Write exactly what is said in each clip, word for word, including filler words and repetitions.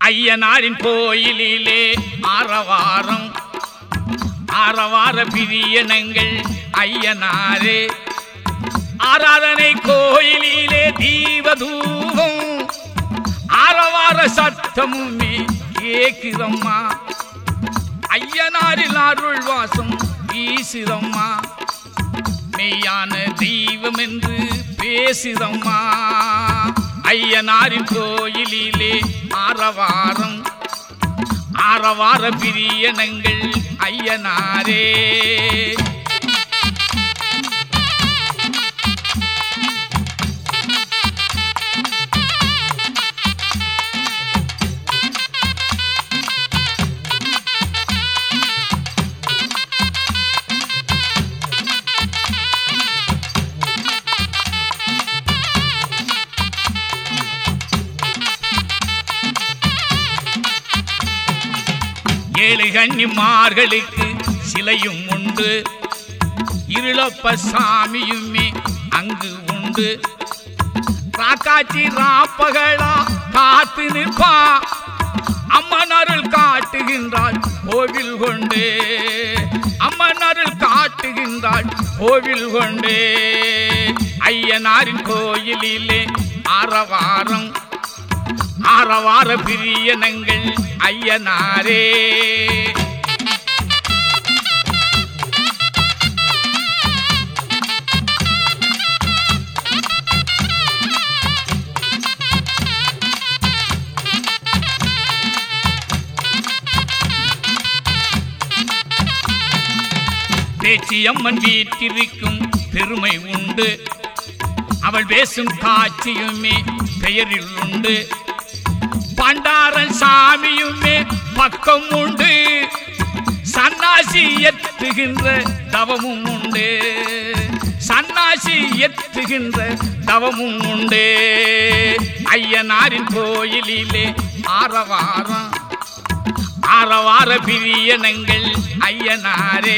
ஐயனாரின் கோயிலிலே ஆரவாரம் ஆரவார பிரியனங்கள் ஐயனாரே ஆராதனை கோயிலிலே தீபதூபம் ஆரவார சத்தமுமே கேக்குதம்மா ஐயனாரில் அருள் வாசம் வீசுதம்மா மெய்யான தெய்வம் என்று பேசுதம்மா ஐயனாரின் கோயிலிலே ஆரவாரம் ஆரவார பிரியனங்கள் ஐயனாரே ஏழு கன்னிமார்களுக்கு சிலையும் உண்டு இருளப்ப சாமியுமே அங்கு உண்டு ராக்காச்சி ராப்பகலா காத்து நிற்பா அம்மன் அருள் காட்டுகின்றாள் கோவில் கொண்டு அம்மன் அருள் காட்டுகின்றாள் கோவில் கொண்டு ஐயனாரின் கோயிலிலே ஆரவாரம் ஆரவார பிரியனங்கள் ஐயனாரே பேச்சியம்மன் வீட்டிற்கும் பெருமை உண்டு அவள் பேசும் காட்சியுமே பெயரில் உண்டு பண்டாரன் சாமியுமே பக்கம் உண்டு சன்னாசி எத்துகின்ற தவமும் உண்டு சன்னாசி எத்துகின்ற தவமும் உண்டு ஐயனாரின் கோயிலிலே ஆரவாரம் ஆரவார பிரியனங்கள் ஐயனாரே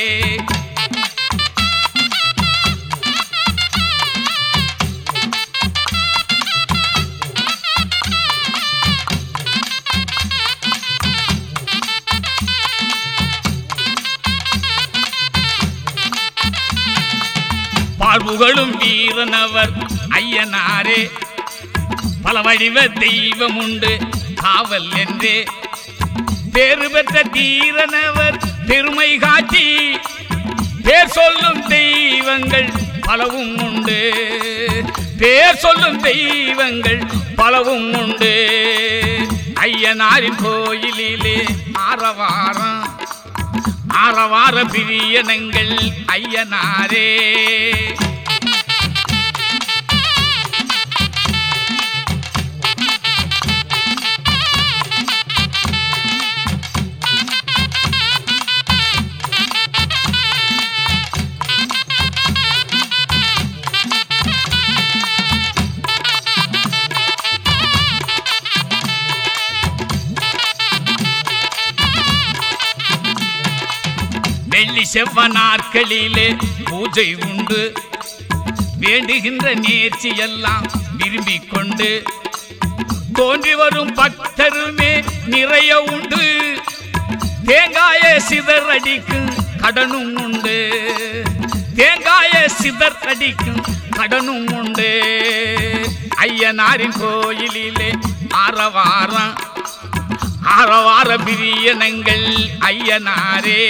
வாழ்வுகளும் வீரனவர் ஐயனாரே பல வடிவ தெய்வம் உண்டு காவல் என்றே பேறு பெற்ற தீரனவர் பெருமை காட்டி பேர் சொல்லும் தெய்வங்கள் பலவும் உண்டு பேர் சொல்லும் தெய்வங்கள் பலவும் உண்டு ஐயனாரின் கோயிலிலே ஆரவாரம் ஆரவார பிரியனங்கள் ஐயனாரே வெள்ளி செவ்வ நாட்களிலே பூஜை உண்டு வேண்டுகின்ற நேர்ச்சி எல்லாம் விரும்பிக் கொண்டு தோன்றி வரும் பக்தருமே நிறைய உண்டு தேங்காய சிதர் அடிக்கும் கடனும் உண்டு தேங்காய சிதர் அடிக்கும் கடனும் உண்டு ஐயனாரின் கோயிலிலே ஆரவாரம் ஆரவார பிரியனங்கள் ஐயனாரே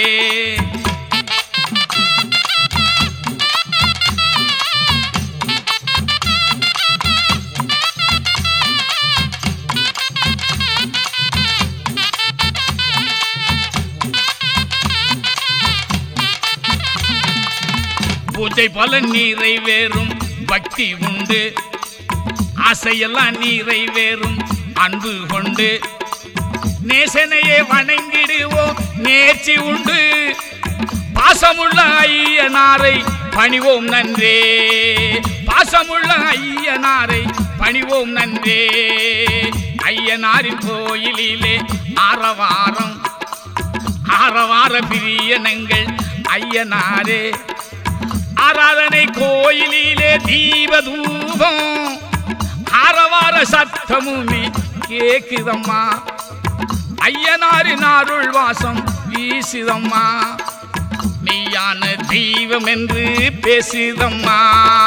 பூஜை பலன் நிறைவேறும் பக்தி உண்டு ஆசையெல்லாம் நிறைவேறும் அன்பு கொண்டு நேசனையே வணங்கிடுவோம் நேர்ச்சி உண்டு பாசமுள்ள ஐயனாரை பணிவோம் நன்றே பாசமுள்ள ஐயனாரை பணிவோம் நன்றே ஐயனாரின் கோயிலிலே ஆரவாரம் ஆரவார பிரியனங்கள் ஐயனாரே ஆராதனை கோயிலிலே தீபதூபம் ஆரவார சத்தமுமே கேக்குதம்மா, ஐயனாரின் அருள் வாசம் வீசுதம்மா, மெய்யான தெய்வம் என்று பேசுதம்மா.